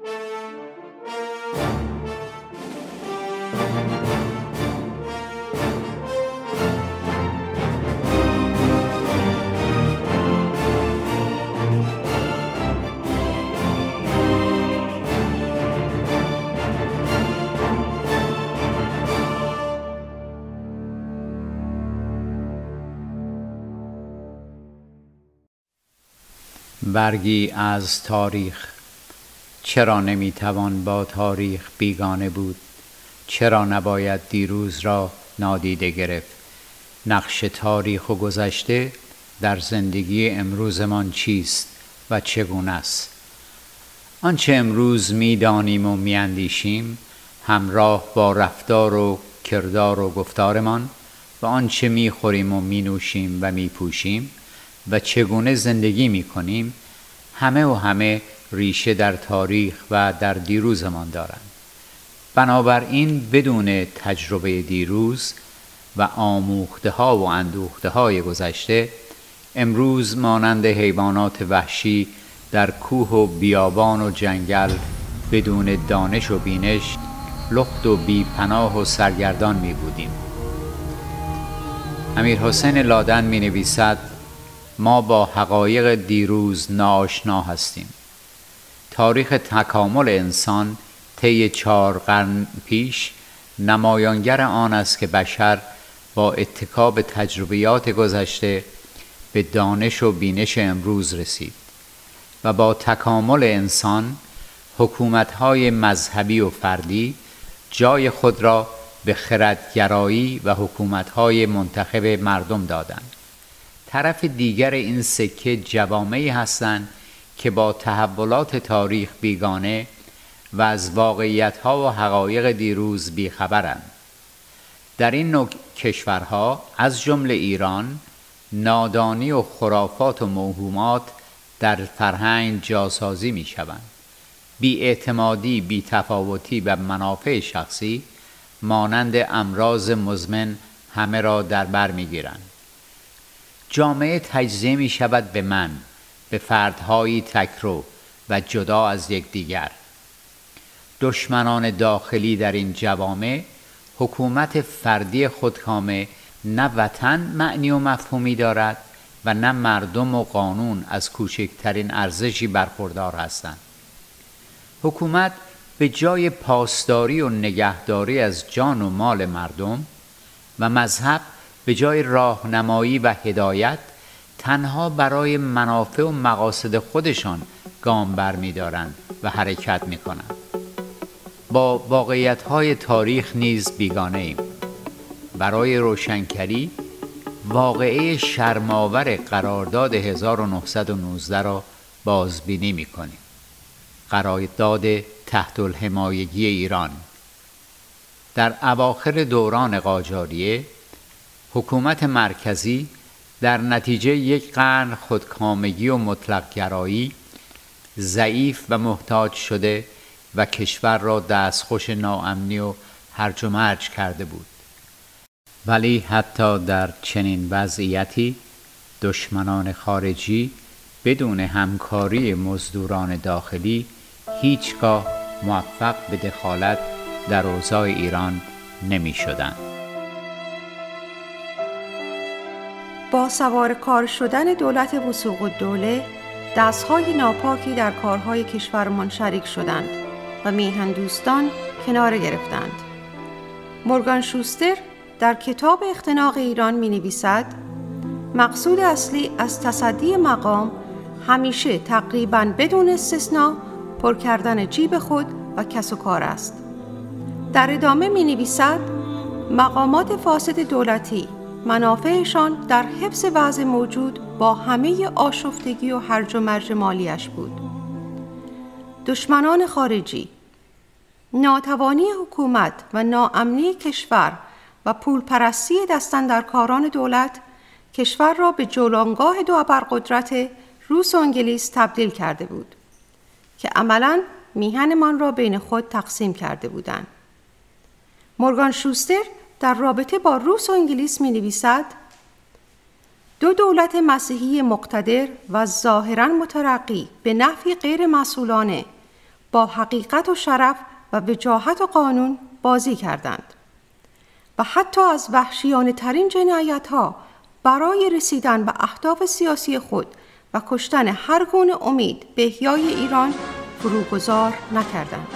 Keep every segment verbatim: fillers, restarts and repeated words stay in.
برگی از تاریخ. چرا نمیتوان با تاریخ بیگانه بود؟ چرا نباید دیروز را نادیده گرفت؟ نقش تاریخ و گذشته در زندگی امروزمان چیست و چگونه است؟ آنچه امروز میدانیم و میاندیشیم همراه با رفتار و کردار و گفتارمان و آنچه میخوریم و مینوشیم و میپوشیم و چگونه زندگی میکنیم همه و همه ریشه در تاریخ و در دیروزمان دارند. بنابراین بدون تجربه دیروز و آموخته ها و اندوخته های گذشته، امروز مانند حیوانات وحشی در کوه و بیابان و جنگل بدون دانش و بینش لخت و بی پناه و سرگردان می بودیم. امیرحسین لادن می نویسد: ما با حقایق دیروز ناآشنا هستیم. تاریخ تکامل انسان طی چهار قرن پیش نمایانگر آن است که بشر با اتکا به تجربیات گذشته به دانش و بینش امروز رسید و با تکامل انسان حکومت‌های مذهبی و فردی جای خود را به خردگرایی و حکومت‌های منتخب مردم دادند. طرف دیگر این سکه جوامعی هستند که با تحولات تاریخ بیگانه و از واقعیت‌ها و حقایق دیروز بیخبرند. در این نوع کشورها از جمله ایران، نادانی و خرافات و موهومات در فرهنگ جاسازی می‌شوند. بی‌اعتمادی، بی‌تفاوتی و منافع شخصی مانند امراض مزمن همه را در بر می‌گیرند. جامعه تجزیه می شود به من، به فردهایی تکرو و جدا از یکدیگر. دشمنان داخلی در این جوامع حکومت فردی خودکامه نه وطن معنی و مفهومی دارد و نه مردم و قانون از کوچکترین ارزشی برخوردار هستند. حکومت به جای پاسداری و نگهداری از جان و مال مردم و مذهب به جای راهنمایی و هدایت تنها برای منافع و مقاصد خودشان گام برمی‌دارند و حرکت می‌کنند. با واقعیت‌های تاریخ نیز بیگانه ایم. برای روشنکری واقعه شرم‌آور قرارداد هزار و نهصد و نوزده را بازبینی می‌کنیم. قرارداد تحت الحمایگی ایران. در اواخر دوران قاجاریه حکومت مرکزی در نتیجه یک قرن خودکامگی و مطلق گرایی ضعیف و محتاج شده و کشور را دستخوش ناامنی و هرج و مرج کرده بود. ولی حتی در چنین وضعیتی دشمنان خارجی بدون همکاری مزدوران داخلی هیچگاه موفق به دخالت در اوضاع ایران نمی شدند. با سوار کار شدن دولت وثوق الدوله، دستهای ناپاکی در کارهای کشورمان شریک شدند و میهن دوستان کناره گرفتند. مورگان شوستر در کتاب اختناق ایران می نویسد: مقصود اصلی از تصدی مقام همیشه تقریباً بدون استثناء پر کردن جیب خود و کس و کار است. در ادامه می نویسد: مقامات فاسد دولتی منافعشان در حفظ وضع موجود با همه آشفتگی و هرج و مرج مالیش بود. دشمنان خارجی، ناتوانی حکومت و ناامنی کشور و پولپرستی دستاندرکاران دولت کشور را به جولانگاه دو ابرقدرت روس و انگلیس تبدیل کرده بود که عملاً میهنمان را بین خود تقسیم کرده بودند. مورگان شوستر در رابطه با روس و انگلیس می نویسد: دو دولت مسیحی مقتدر و ظاهراً مترقی به نحوی غیر مسئولانه با حقیقت و شرف و وجاهت و قانون بازی کردند و حتی از وحشیانه ترین جنایت ها برای رسیدن به اهداف سیاسی خود و کشتن هر گونه امید به احیای ایران فروگذار نکردند.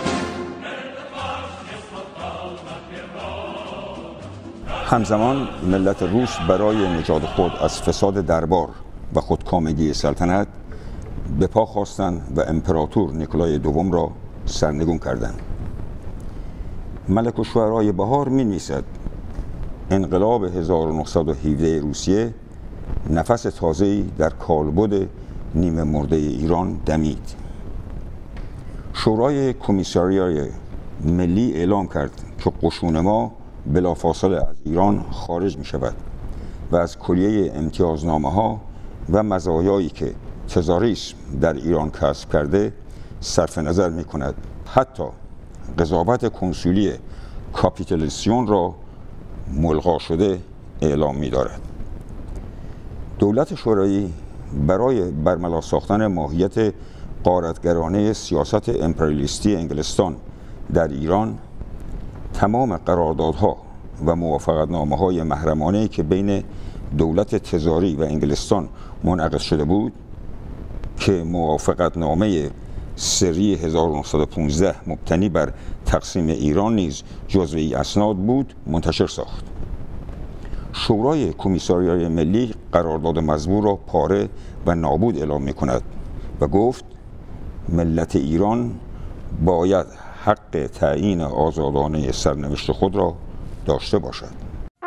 همزمان ملت روس برای نجات خود از فساد دربار و خودکامگی سلطنت به پا خواستند و امپراتور نیکولای دوم را سرنگون کردند. ملک الشعرای بهار می‌نویسد انقلاب هزار و نهصد و هفده روسیه نفس تازه‌ای در کالبد نیمه مرده ایران دمید. شورای کمیساریای ملی اعلام کرد که قشون ما بلافاصله از ایران خارج می شود و از کلیه امتیازنامه ها و مزایایی که تزاریسم در ایران کسب کرده صرف نظر می کند. حتی قضاوت کنسولی کاپیتولیسیون را ملغا شده اعلام می دارد. دولت شورایی برای برملا ساختن ماهیت غارتگرانه سیاست امپریالیستی انگلستان در ایران تمام قراردادها و موافقتنامه‌های محرمانه‌ای که بین دولت تزاری و انگلستان منعقد شده بود که موافقتنامه سری هزار و نهصد و پانزده مبتنی بر تقسیم ایران نیز جزوی اسناد بود منتشر ساخت. شورای کمیساریای ملی قرارداد مزبور را پاره و نابود اعلام می‌کند و گفت ملت ایران باید حق تعیین آزادانه سرنوشت خود را داشته باشد.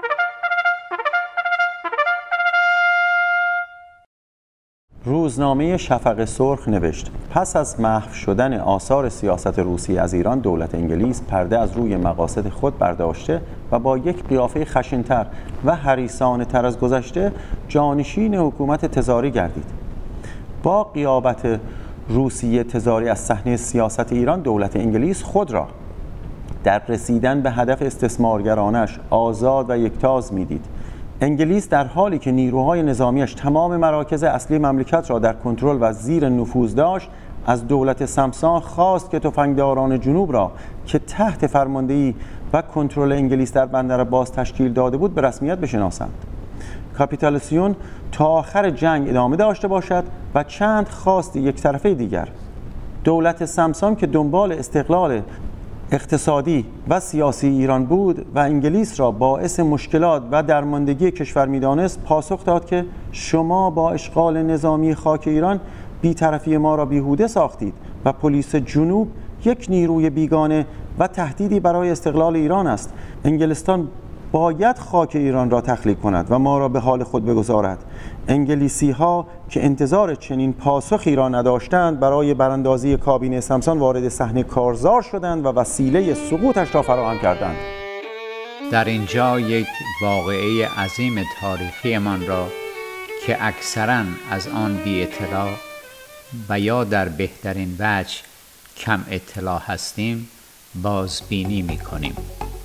روزنامه شفق سرخ نوشت پس از محو شدن آثار سیاست روسیه از ایران، دولت انگلیس پرده از روی مقاصد خود برداشته و با یک قیافه خشن‌تر و حریصانه‌تر از گذشته جانشین حکومت تزاری گردید. با غیابت روسیه تزاری از صحنه سیاست ایران، دولت انگلیس خود را در رسیدن به هدف استثمارگرانش آزاد و یکتاز می‌دید. انگلیس در حالی که نیروهای نظامیش تمام مراکز اصلی مملکت را در کنترل و زیر نفوذ داشت، از دولت سمسان خواست که تفنگداران جنوب را که تحت فرماندهی و کنترل انگلیس در بندر باز تشکیل داده بود به رسمیت بشناسند. کاپیتولیسیون تا آخر جنگ ادامه داشته باشد و چند خواست یک طرفه دیگر. دولت سمسان که دنبال استقلال اقتصادی و سیاسی ایران بود و انگلیس را باعث مشکلات و درماندگی کشور می‌دانست، پاسخ داد که شما با اشغال نظامی خاک ایران بی‌طرفی ما را بیهوده ساختید و پلیس جنوب یک نیروی بیگانه و تهدیدی برای استقلال ایران است. انگلستان باید خاک ایران را تخلیه کند و ما را به حال خود بگذارد. انگلیسی ها که انتظار چنین پاسخی را نداشتند، برای براندازی کابینه سمسان وارد صحنه کارزار شدند و وسیله سقوطش را فراهم کردند. در اینجا یک واقعه عظیم تاریخی من را که اکثراً از آن بی اطلاع و یا در بهترین وجه کم اطلاع هستیم بازبینی می کنیم.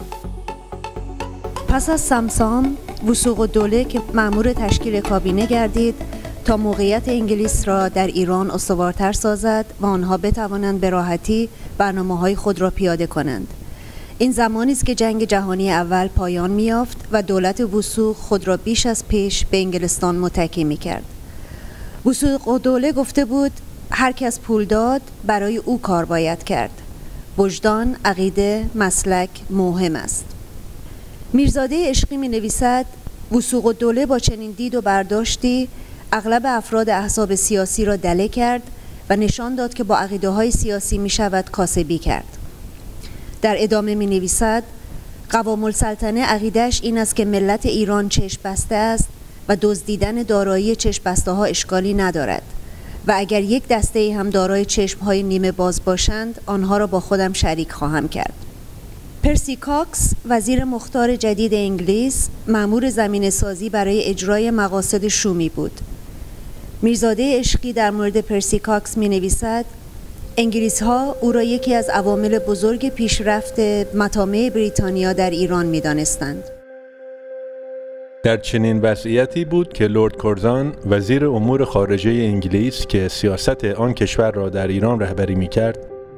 پس از سمسام، وثوق‌الدوله که مأمور تشکیل کابینه گردید تا موقعیت انگلیس را در ایران استوارتر سازد و آنها بتوانند به راحتی برنامه‌های خود را پیاده کنند. این زمانی است که جنگ جهانی اول پایان می‌یافت و دولت وثوق خود را بیش از پیش به انگلستان متکی می‌کرد. وثوق‌الدوله گفته بود هر کس پول داد برای او کار باید کرد. وجدان، عقیده، مسلک مهم است. میرزاده عشقی می نویسد وثوق‌الدوله با چنین دید و برداشتی اغلب افراد احزاب سیاسی را دله کرد و نشان داد که با عقیده های سیاسی می شود کاسبی کرد. در ادامه می نویسد قوام السلطنه عقیدهش این است که ملت ایران چشم بسته است و دزدیدن دارایی چشم بسته ها اشکالی ندارد و اگر یک دسته هم دارای چشم های نیمه باز باشند آنها را با خودم شریک خواهم کرد. پرسی کاکس، وزیر مختار جدید انگلیس، مأمور زمینه سازی برای اجرای مقاصد شومی بود. میرزاده عشقی در مورد پرسی کاکس می نویسد انگلیس ها او را یکی از عوامل بزرگ پیشرفت مطامع بریتانیا در ایران می دانستند. در چنین وضعیتی بود که لرد کورزان، وزیر امور خارجه انگلیس که سیاست آن کشور را در ایران رهبری می کرد،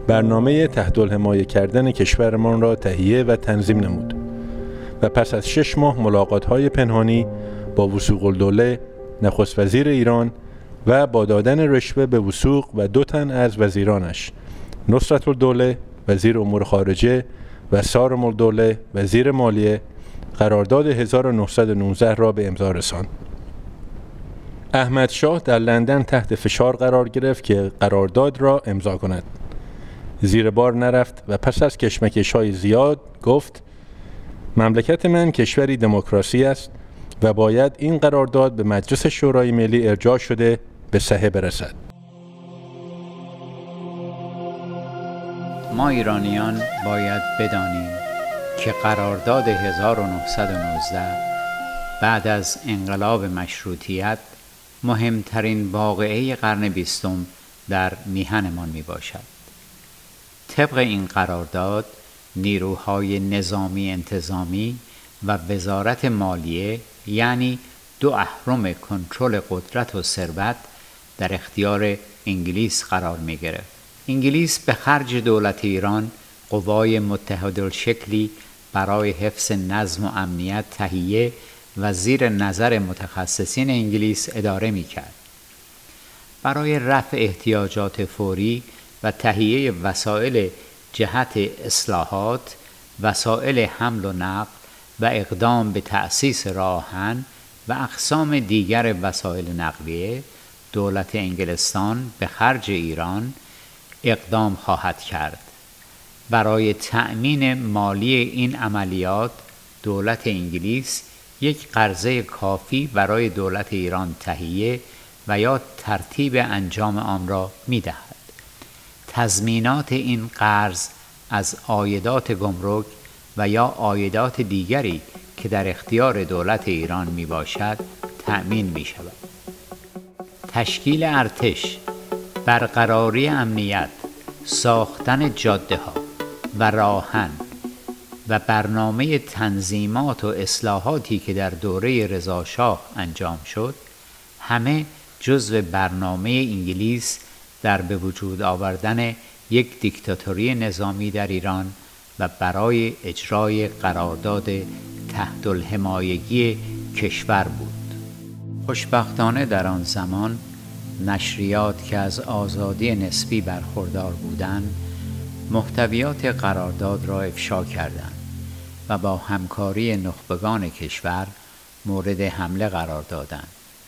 برنامه تحت الحمایه کردن کشورمان را تهیه و تنظیم نمود و پس از شش ماه ملاقات‌های پنهانی با وثوق الدوله نخست وزیر ایران و با دادن رشوه به وثوق و دو تن از وزیرانش، نصرت الدوله وزیر امور خارجه و سارم الدوله وزیر مالیه، قرارداد هزار و نهصد و نوزده را به امضا رساند. احمد شاه در لندن تحت فشار قرار گرفت که قرارداد را امضا کند. زیر بار نرفت و پس از کشمکش‌های زیاد گفت: مملکت من کشوری دموکراسی است و باید این قرارداد به مجلس شورای ملی ارجاع شده به صحه برسد. ما ایرانیان باید بدانیم که قرارداد هزار و نهصد و نوزده بعد از انقلاب مشروطیت مهمترین واقعه قرن بیستم در میهنمان می باشد. طبق این قرارداد نیروهای نظامی انتظامی و وزارت مالیه، یعنی دو اهرم کنترل قدرت و ثروت، در اختیار انگلیس قرار می گرفت. انگلیس به خرج دولت ایران قوای متحدالشکلی برای حفظ نظم و امنیت تهیه و زیر نظر متخصصین انگلیس اداره می کرد. برای رفع احتیاجات فوری و تهیه وسایل جهت اصلاحات، وسایل حمل و نقل و اقدام به تأسیس راه آهن و اقسام دیگر وسایل نقلیه، دولت انگلستان به خرج ایران اقدام خواهد کرد. برای تأمین مالی این عملیات دولت انگلیس یک قرضه کافی برای دولت ایران تهیه و یا ترتیب انجام آن را می دهد. تضمینات این قرض از عایدات گمرک و یا عایدات دیگری که در اختیار دولت ایران می باشد تأمین می شود. تشکیل ارتش، برقراری امنیت، ساختن جاده ها و راهن و برنامه تنظیمات و اصلاحاتی که در دوره رضاشاه انجام شد، همه جزو برنامه انگلیس در به وجود آوردن یک دیکتاتوری نظامی در ایران و برای اجرای قرارداد تحت الحمایگی کشور بود. خوشبختانه در آن زمان نشریات که از آزادی نسبی برخوردار بودند محتویات قرارداد را افشا کردند و با همکاری نخبگان کشور مورد حمله قرار دادند.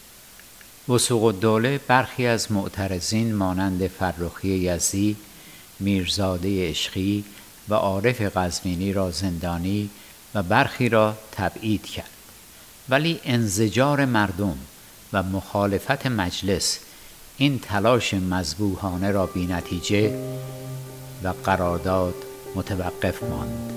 وثوق الدوله برخی از معترضین مانند فرخی یزدی، میرزاده عشقی و عارف قزوینی را زندانی و برخی را تبعید کرد، ولی انزجار مردم و مخالفت مجلس این تلاش مذبوحانه را بی نتیجه و قرارداد متوقف ماند.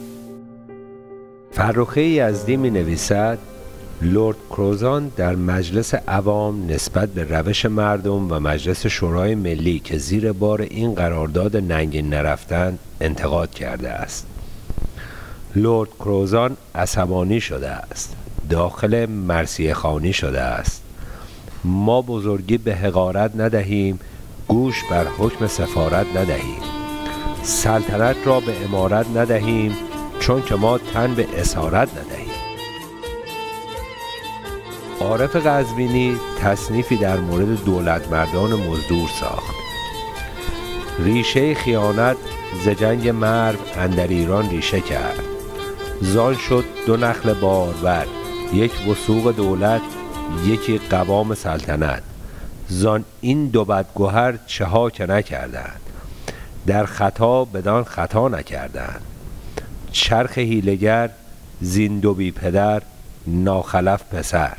فرخی یزدی می نویسد: لرد کروزان در مجلس عوام نسبت به روش مردم و مجلس شورای ملی که زیر بار این قرارداد ننگین نرفتند انتقاد کرده است. لرد کروزان عصبانی شده است، داخل مرثیه خوانی شده است. ما بزرگی به حقارت ندهیم، گوش بر حکم سفارت ندهیم، سلطنت را به امارت ندهیم، چون که ما تن به اسارت ندهیم. عارف قزوینی تصنیفی در مورد دولت مردان مزدور ساخت. ریشه خیانت ز جنگ مرو اندر ایران ریشه کرد. زان شد دو نخل بارور، یک وثوق دولت، یکی قوام سلطنت. زان این دو بدگوهر چه ها که نکردند، در خطا بدان خطا نکردند. چرخ حیله‌گر زین دو بی پدر، ناخلف پسر.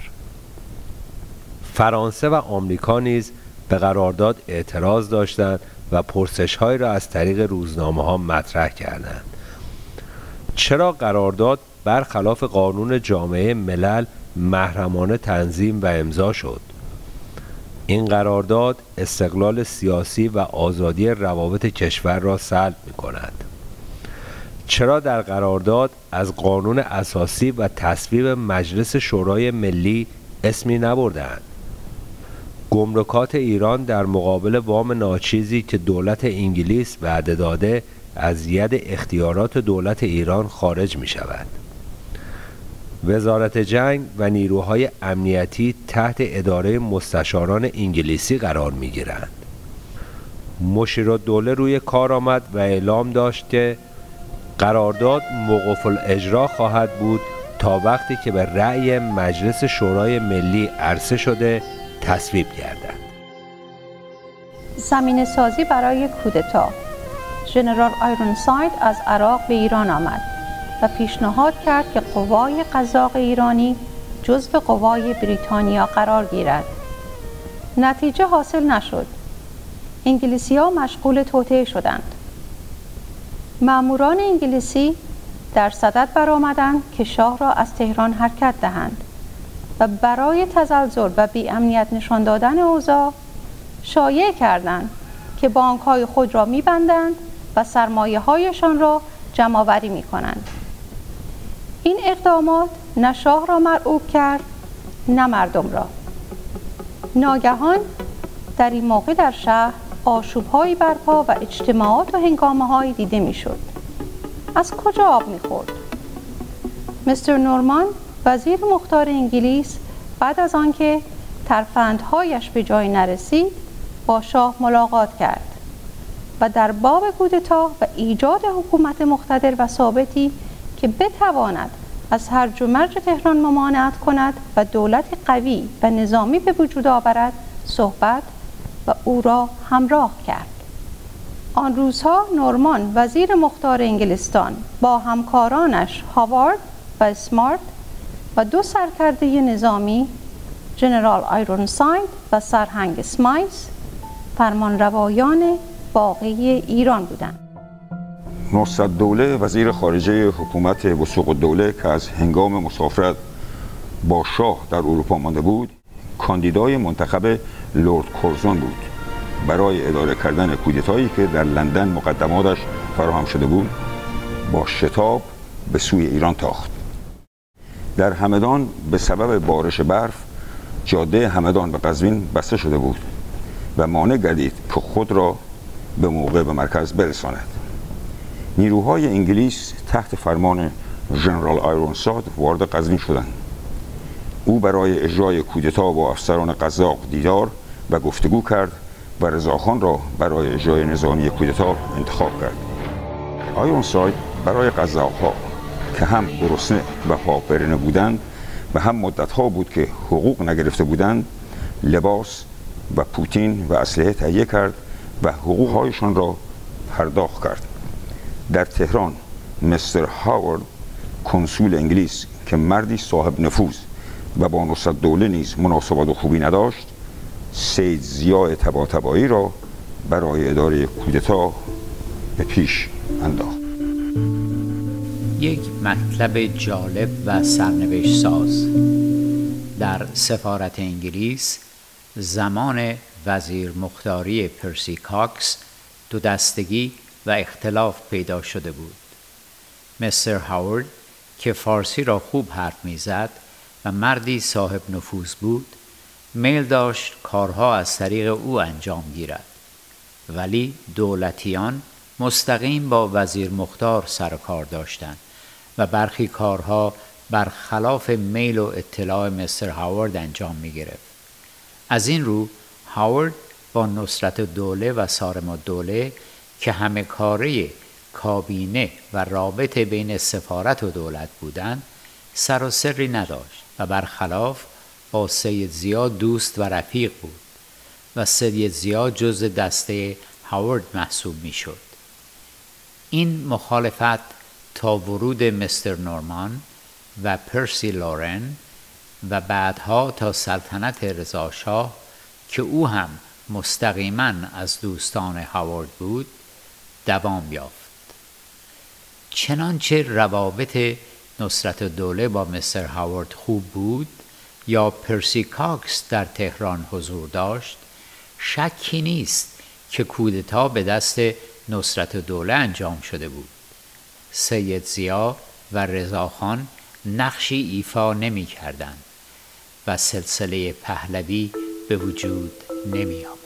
فرانسه و آمریکا نیز به قرارداد اعتراض داشتند و پرسش‌هایی را از طریق روزنامه‌ها مطرح کردند. چرا قرارداد برخلاف قانون جامعه ملل محرمانه تنظیم و امضا شد؟ این قرارداد استقلال سیاسی و آزادی روابط کشور را سلب می‌کند. چرا در قرارداد از قانون اساسی و تصویب مجلس شورای ملی اسمی نبردند؟ گمرکات ایران در مقابل وام ناچیزی که دولت انگلیس وعده داده از ید اختیارات دولت ایران خارج می شود. وزارت جنگ و نیروهای امنیتی تحت اداره مستشاران انگلیسی قرار می گیرند. مشیرالدوله روی کار آمد و اعلام داشت که قرارداد موقوف الاجرا خواهد بود تا وقتی که به رأی مجلس شورای ملی عرضه شده تصویب گردد. زمینه سازی برای کودتا. ژنرال آیرونساید از عراق به ایران آمد و پیشنهاد کرد که قوای قزاق ایرانی جزو قوای بریتانیا قرار گیرد. نتیجه حاصل نشد. انگلیسی‌ها مشغول توطئه شدند. ماموران انگلیسی در صدد برآمدند که شاه را از تهران حرکت دهند و برای تزلزل و بی‌امنیت نشان دادن اوضاع شایع کردند که بانک‌های خود را می‌بندند و سرمایه‌هایشان را جمع‌آوری می‌کنند. این اقدامات نه شاه را مرعوب کرد نه مردم را. ناگهان در این موقع در شهر آشوب‌هایی برپا و اجتماعات و هنگامه‌هایی دیده می‌شد. از کجا آب می‌خورد؟ مستر نورمان وزیر مختار انگلیس بعد از آنکه ترفندهایش به جای نرسید با شاه ملاقات کرد و در باب کودتا و ایجاد حکومت مقتدر و ثابتی که بتواند از هرج و مرج تهران ممانعت کند و دولت قوی و نظامی به وجود آورد صحبت و او را همراه کرد. آن روزها نورمان وزیر مختار انگلستان با همکارانش هاوارد و اسمارت و دو سرکرده نظامی ژنرال آیرونساید و سرهنگ اسمایس فرمانروایان باقی ایران بودند. نصرالدوله وزیر خارجه حکومت وثوق‌الدوله که از هنگام مسافرت با شاه در اروپا مانده بود، کاندیدای منتخب لرد کورزون بود برای اداره کردن کودتایی که در لندن مقدماتش فراهم شده بود. با شتاب به سوی ایران تاخت. در همدان به سبب بارش برف جاده همدان به قزوین بسته شده بود و مانع گردید که خود را به موقع به مرکز برساند. نیروهای انگلیس تحت فرمان ژنرال آیرونساید وارد قزوین شدند. او برای اجرای کودتا با افسران قزاق دیدار و گفتگو کرد و رضاخان را برای اجرای نظامی کودتا انتخاب کرد. آیرونساید برای قزاق‌ها که هم گرسنه و پاک‌برهنه بودند و هم مدت‌ها بود که حقوق نگرفته بودند، لباس و پوتین و اسلحه تهیه کرد و حقوق‌هایشان را پرداخت کرد. در تهران مستر هاوارد کنسول انگلیس که مردی صاحب نفوذ و با نصرالدوله نیز مناسبات و خوبی نداشت، سید ضیاء طباطبایی را برای اداره کودتا به پیش انداخت. یک مطلب جالب و سرنوشت ساز. در سفارت انگلیس زمان وزیر مختاری پرسی کاکس دو دستگی و اختلاف پیدا شده بود. مستر هاوارد که فارسی را خوب حرف میزد و مردی صاحب نفوذ بود، میل داشت کارها از طریق او انجام گیرد، ولی دولتیان مستقیم با وزیر مختار سر و کار داشتند و برخی کارها برخلاف میل و اطلاع مستر هاوارد انجام می گرفت. از این رو هاوارد با نصرالدوله و صارم‌الدوله که همه کاره کابینه و رابطه بین سفارت و دولت بودند سر و سری نداشت و برخلاف با سید ضیاء دوست و رفیق بود و سید ضیاء جزء دسته هاوارد محسوب می شد. این مخالفت تا ورود مستر نورمان و پرسی لورن و بعدها تا سلطنت رضا شاه که او هم مستقیما از دوستان هاوارد بود دوام یافت. چنانچه روابط نصرالدوله با مستر هاوارد خوب بود یا پرسی کاکس در تهران حضور داشت، شکی نیست که کودتا به دست نصرالدوله انجام شده بود. سید ضیاء و رضاخان نقشی ایفا نمی کردند و سلسله پهلوی به وجود نمی آمد.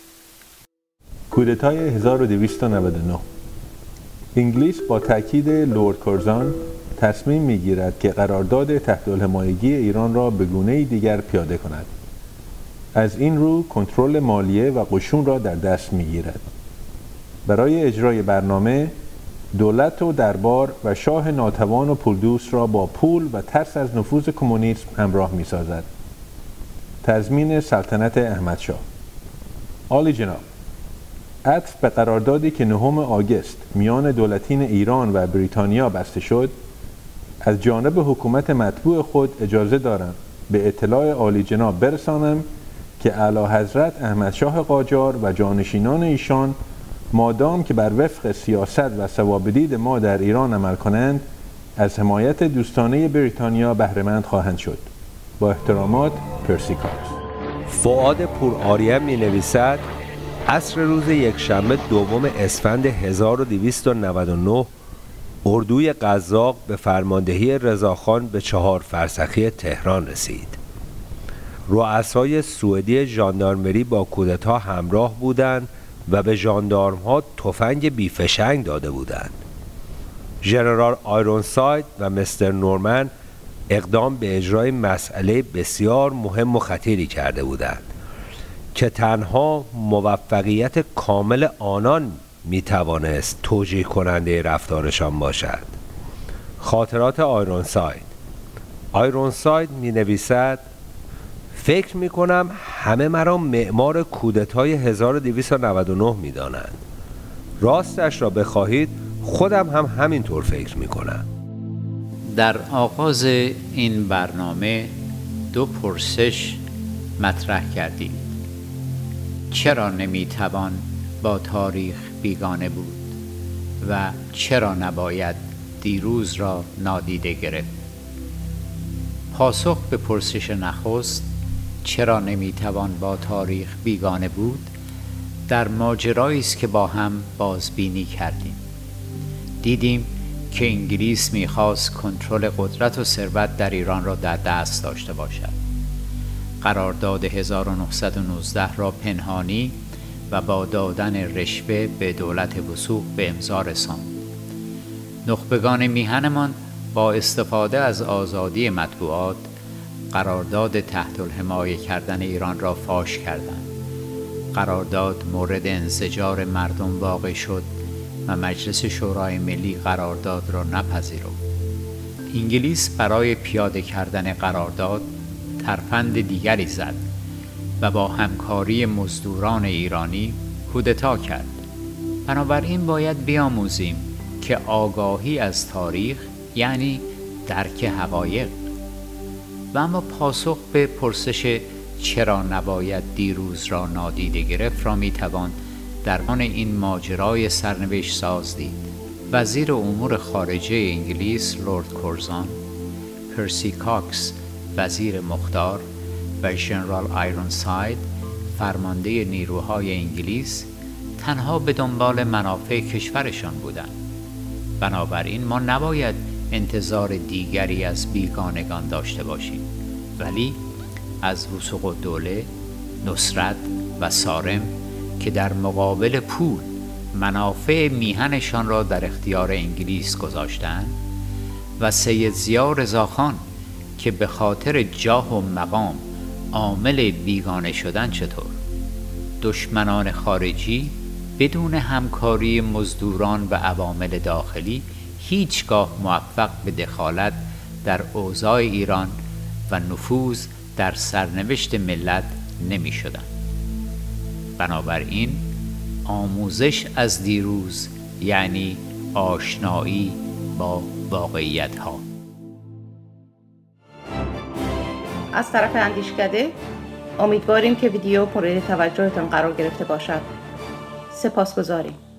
کودتای هزار و دویست و نود و نه. انگلیس با تاکید لورد کورزان تصمیم میگیرد که قرارداد تحت الحمایگی ایران را به گونه‌ای دیگر پیاده کند. از این رو کنترل مالیه و قشون را در دست میگیرد. برای اجرای برنامه دولت و دربار و شاه ناتوان و پولدوست را با پول و ترس از نفوذ کمونیسم همراه می‌سازد. تضمین سلطنت احمدشاه. عالی جناب، عطف به قراردادی که نهم آگوست میان دولتین ایران و بریتانیا بسته شد، از جانب حکومت مطبوع خود اجازه دارم به اطلاع عالی جناب برسانم که اعلیحضرت احمدشاه قاجار و جانشینان ایشان مادام که بر وفق سیاست و ثوابدید ما در ایران عمل کنند، از حمایت دوستانه بریتانیا بهره‌مند خواهند شد. با احترامات، پرسی کاکس. فؤاد پورآریه می نویسد عصر روز یکشنبه دوم اسفند هزار و دویست و نود و نه اردوی قزاق به فرماندهی رضاخان به چهار فرسخی تهران رسید. رؤسای سوئدی ژاندارمری با کودتا همراه بودند و به ژاندارم‌ها تفنگ بیفشنگ داده بودند. ژنرال آیرونساید و مستر نورمن اقدام به اجرای مسئله بسیار مهم و خطیری کرده بودند که تنها موفقیت کامل آنان می توانست توجیه کننده رفتارشان باشد. خاطرات آیرونساید. آیرونساید می نویسد فکر می کنم همه مرا معمار کودتای هزار و دویست و نود و نه می دانند. راستش را بخواهید خودم هم همینطور فکر می کنم. در آغاز این برنامه دو پرسش مطرح کردید. چرا نمیتوان با تاریخ بیگانه بود و چرا نباید دیروز را نادیده گرفت؟ پاسخ به پرسش نخست، چرا نمیتوان با تاریخ بیگانه بود، در ماجرایی است که با هم بازبینی کردیم. دیدیم که انگلیس میخواست کنترل قدرت و ثروت در ایران را در دست داشته باشد. قرارداد هزار و نهصد و نوزده را پنهانی و با دادن رشوه به دولت وثوق به امضا رساند. نخبگان میهنمان با استفاده از آزادی مطبوعات قرارداد تحت الحمایه کردن ایران را فاش کردند. قرارداد مورد انزجار مردم واقع شد و مجلس شورای ملی قرارداد را نپذیرفت. انگلیس برای پیاده کردن قرارداد ترفند دیگری زد و با همکاری مزدوران ایرانی کودتا کرد. بنابراین باید بیاموزیم که آگاهی از تاریخ یعنی درک حقایق. و اما پاسخ به پرسش چرا نباید دیروز را نادیده گرفت را میتوان در آن این ماجرای سرنوشت ساز دید. وزیر امور خارجه انگلیس لورد کورزان، پرسی کاکس وزیر مختار و ژنرال آیرونساید فرمانده نیروهای انگلیس تنها به دنبال منافع کشورشان بودند. بنابراین ما نباید انتظار دیگری از بیگانگان داشته باشیم، ولی از وثوق الدوله، نصرت و سارم که در مقابل پول منافع میهنشان را در اختیار انگلیس گذاشتند و سید ضیاء رضاخان که به خاطر جاه و مقام عامل بیگانه شدن چطور؟ دشمنان خارجی بدون همکاری مزدوران و عوامل داخلی هیچگاه موفق به دخالت در اوضاع ایران و نفوذ در سرنوشت ملت نمی شدند. بنابراین آموزش از دیروز یعنی آشنایی با واقعیت ها. از طرف اندیشکده امیدواریم که ویدیو مورد توجهتان قرار گرفته باشد. سپاسگزاریم.